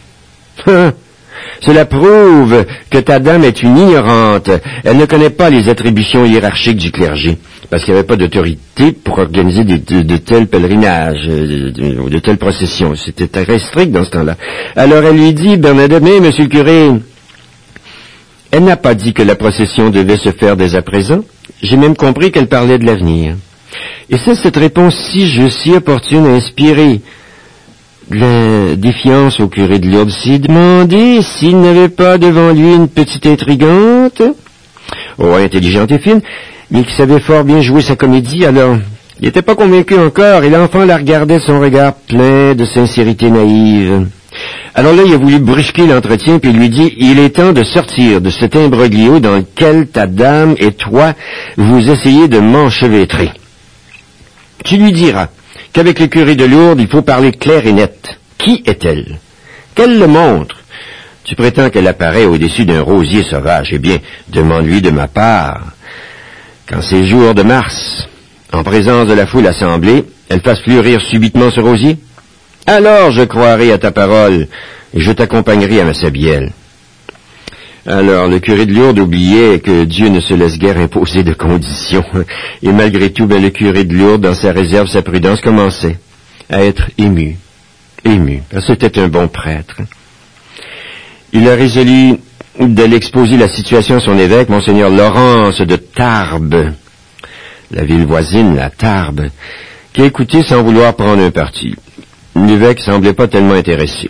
Cela prouve que ta dame est une ignorante. Elle ne connaît pas les attributions hiérarchiques du clergé, parce qu'il n'y avait pas d'autorité pour organiser de, de, de tels pèlerinages, de, de, de telles processions. C'était très strict dans ce temps-là. Alors elle lui dit, Bernadette, mais monsieur le curé, elle n'a pas dit que la procession devait se faire dès à présent. J'ai même compris qu'elle parlait de l'avenir. Et c'est cette réponse si juste, si opportune, a inspiré de la défiance au curé de Lourdes. S'est demandé s'il n'avait pas devant lui une petite intrigante, oh, intelligente et fine, mais qui savait fort bien jouer sa comédie. Alors, il n'était pas convaincu encore, et l'enfant la regardait de son regard plein de sincérité naïve. Alors là, il a voulu brusquer l'entretien, puis il lui dit, il est temps de sortir de cet imbroglio dans lequel ta dame et toi, vous essayez de m'enchevêtrer. Tu lui diras qu'avec le curé de Lourdes, il faut parler clair et net. Qui est-elle? Qu'elle le montre. Tu prétends qu'elle apparaît au-dessus d'un rosier sauvage. Eh bien, demande-lui de ma part qu'en ces jours de mars, en présence de la foule assemblée, elle fasse fleurir subitement ce rosier. Alors je croirai à ta parole, et je t'accompagnerai à Massabielle. Alors, le curé de Lourdes oubliait que Dieu ne se laisse guère imposer de conditions. Et malgré tout, ben, le curé de Lourdes, dans sa réserve, sa prudence, commençait à être ému. Ému. Parce que c'était un bon prêtre. Il a résolu d'aller exposer la situation à son évêque, Monseigneur Laurence de Tarbes, la ville voisine, la Tarbes, qui a écouté sans vouloir prendre un parti. L'évêque semblait pas tellement intéressé.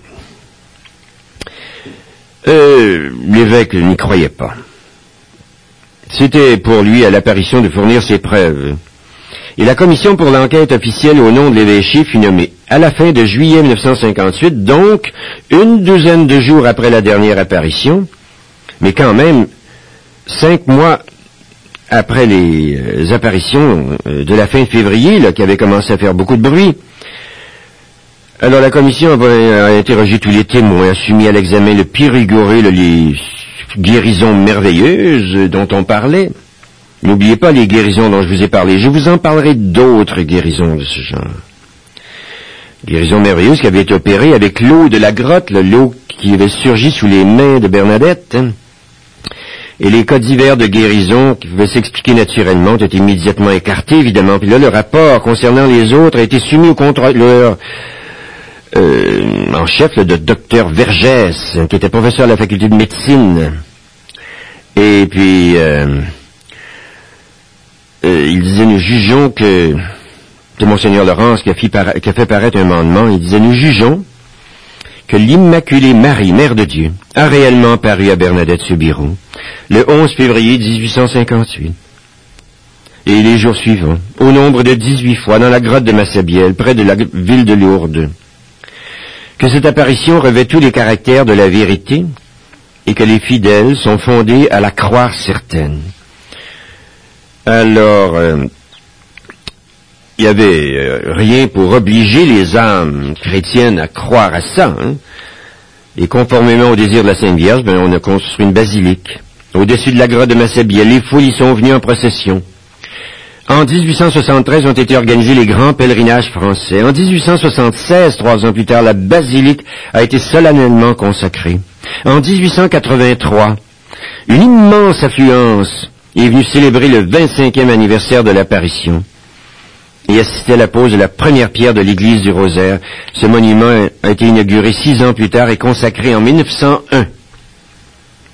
Euh, l'évêque n'y croyait pas. C'était pour lui à l'apparition de fournir ses preuves. Et la commission pour l'enquête officielle au nom de l'évêché fut nommée à la fin de juillet mille neuf cent cinquante-huit, donc une douzaine de jours après la dernière apparition, mais quand même cinq mois après les euh, apparitions euh, de la fin février, là, qui avaient commencé à faire beaucoup de bruit. Alors la commission a interrogé tous les témoins, a soumis à l'examen le plus rigoureux, les guérisons merveilleuses dont on parlait. N'oubliez pas les guérisons dont je vous ai parlé. Je vous en parlerai d'autres guérisons de ce genre. Guérisons merveilleuses qui avaient été opérées avec l'eau de la grotte, l'eau qui avait surgi sous les mains de Bernadette. Hein. Et les cas divers de guérison qui pouvaient s'expliquer naturellement ont été immédiatement écartés, évidemment. Puis là, le rapport concernant les autres a été soumis au contrôleur Euh, en chef là, de docteur Vergès, qui était professeur à la faculté de médecine. Et puis, euh, euh, il disait, nous jugeons que, c'est Monseigneur Laurence qui a, para- qui a fait paraître un mandement, il disait, nous jugeons que l'Immaculée Marie, Mère de Dieu, a réellement paru à Bernadette Soubirous le onze février dix-huit cent cinquante-huit. Et les jours suivants, au nombre de dix-huit fois, dans la grotte de Massabielle, près de la ville de Lourdes, que cette apparition revêt tous les caractères de la vérité et que les fidèles sont fondés à la croire certaine. Alors, euh, il n'y avait euh, rien pour obliger les âmes chrétiennes à croire à ça. Hein? Et conformément au désir de la Sainte Vierge, ben, on a construit une basilique au-dessus de la grotte de Massabielle. Les foules y sont venues en procession. En dix-huit cent soixante-treize ont été organisés les grands pèlerinages français. En dix-huit cent soixante-seize, trois ans plus tard, la basilique a été solennellement consacrée. En dix-huit cent quatre-vingt-trois, une immense affluence est venue célébrer le vingt-cinquième anniversaire de l'apparition et assister à la pose de la première pierre de l'église du Rosaire. Ce monument a été inauguré six ans plus tard et consacré en mille neuf cent un.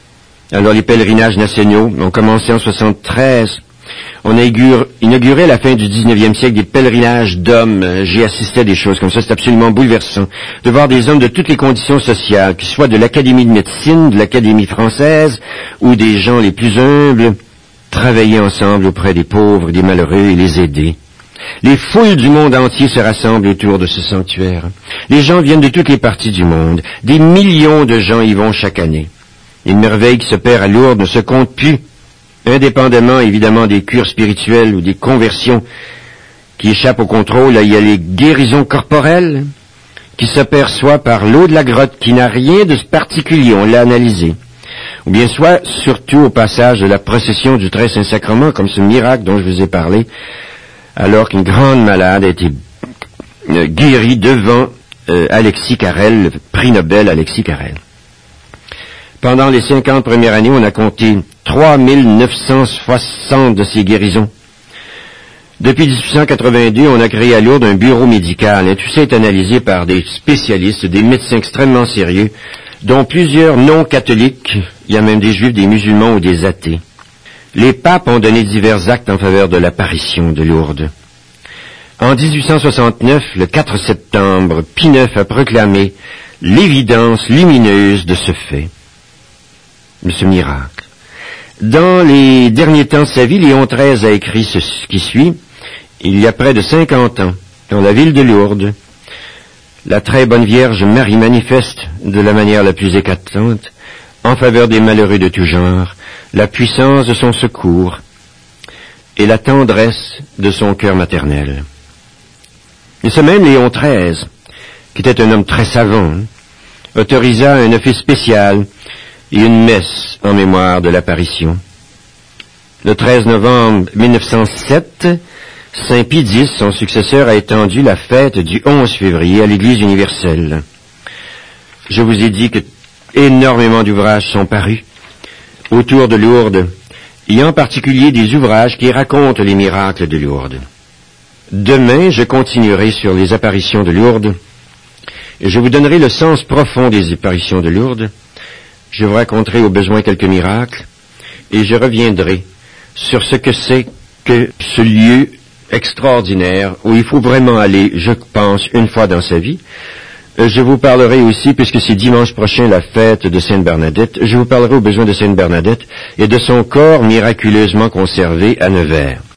Alors les pèlerinages nationaux ont commencé en soixante-treize. On a inauguré à la fin du dix-neuvième siècle des pèlerinages d'hommes. J'ai assisté à des choses comme ça. C'est absolument bouleversant de voir des hommes de toutes les conditions sociales, qu'ils soient de l'Académie de médecine, de l'Académie française, ou des gens les plus humbles, travailler ensemble auprès des pauvres, des malheureux et les aider. Les foules du monde entier se rassemblent autour de ce sanctuaire. Les gens viennent de toutes les parties du monde. Des millions de gens y vont chaque année. Une merveille qui s'opère à Lourdes ne se compte plus, indépendamment évidemment des cures spirituelles ou des conversions qui échappent au contrôle. Là, il y a les guérisons corporelles qui s'opèrent soit par l'eau de la grotte qui n'a rien de particulier, on l'a analysé, ou bien soit surtout au passage de la procession du très Saint-Sacrement, comme ce miracle dont je vous ai parlé, alors qu'une grande malade a été euh, guérie devant euh, Alexis Carrel, le prix Nobel Alexis Carrel. Pendant les cinquante premières années, on a compté trois mille neuf cent soixante de ces guérisons. Depuis dix-huit cent quatre-vingt-deux, on a créé à Lourdes un bureau médical. Et tout ça est analysé par des spécialistes, des médecins extrêmement sérieux, dont plusieurs non-catholiques. Il y a même des juifs, des musulmans ou des athées. Les papes ont donné divers actes en faveur de l'apparition de Lourdes. En dix-huit cent soixante-neuf, le quatre septembre, Pie neuf a proclamé l'évidence lumineuse de ce fait, de ce miracle. Dans les derniers temps de sa vie, Léon treize a écrit ce qui suit. Il y a près de cinquante ans, dans la ville de Lourdes, la très bonne Vierge Marie manifeste de la manière la plus éclatante, en faveur des malheureux de tout genre, la puissance de son secours et la tendresse de son cœur maternel. Et ce même Léon treize, qui était un homme très savant, autorisa un office spécial et une messe en mémoire de l'apparition. Le treize novembre mille neuf cent sept, Saint Pie X, son successeur, a étendu la fête du onze février à l'Église universelle. Je vous ai dit que énormément d'ouvrages sont parus autour de Lourdes, et en particulier des ouvrages qui racontent les miracles de Lourdes. Demain, je continuerai sur les apparitions de Lourdes, et je vous donnerai le sens profond des apparitions de Lourdes. Je vous raconterai au besoin quelques miracles, et je reviendrai sur ce que c'est que ce lieu extraordinaire où il faut vraiment aller, je pense, une fois dans sa vie. Je vous parlerai aussi, puisque c'est dimanche prochain la fête de Sainte Bernadette, je vous parlerai au besoin de Sainte Bernadette et de son corps miraculeusement conservé à Nevers.